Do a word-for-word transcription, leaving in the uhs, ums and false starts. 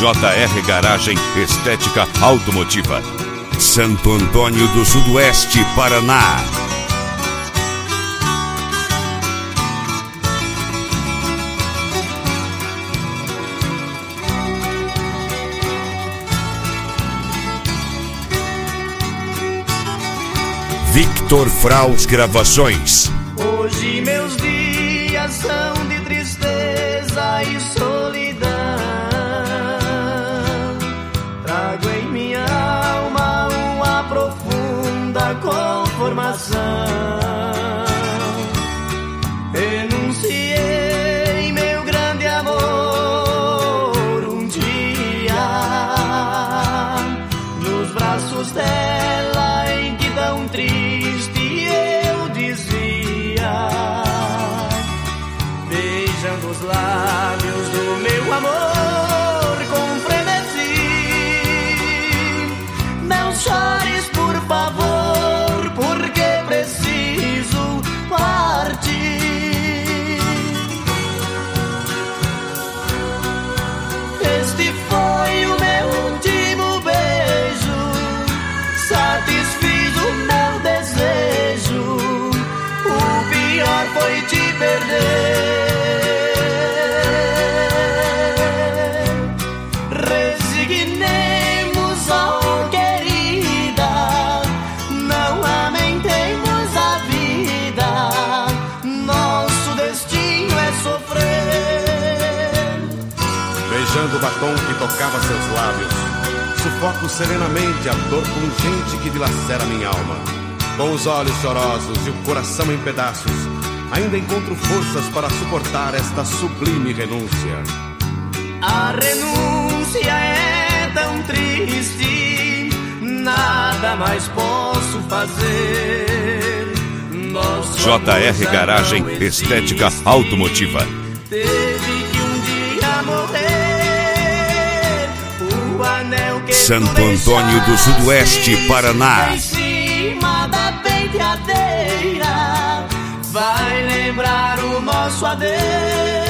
J R Garagem Estética Automotiva. Santo Antônio do Sudoeste, Paraná. Victor Fraus Gravações. Hoje meus dias são de tristeza e solidão. Trago em minha alma uma profunda conformação. Renunciei meu grande amor um dia nos braços dela, em que tão triste eu dizia, beijando os lábios do meu amor com frenesi: não chores, por favor, porque preciso partir. Este foi o meu último beijo, satisfiz o meu desejo. O pior foi te perder. Resignemos, oh querida, não lamentemos a vida. Nosso destino é sofrer. Beijando o batom que tocava seus lábios, sufoco serenamente a dor pungente que dilacera minha alma. Com os olhos chorosos e o coração em pedaços, ainda encontro forças para suportar esta sublime renúncia. A renúncia é tão triste, nada mais posso fazer. Nosso J R Garagem Estética Automotiva. Teve que um dia morrer. O anel que Santo Antônio do Sudoeste, Paraná. em cima da penteadeira vai lembrar o nosso adeus.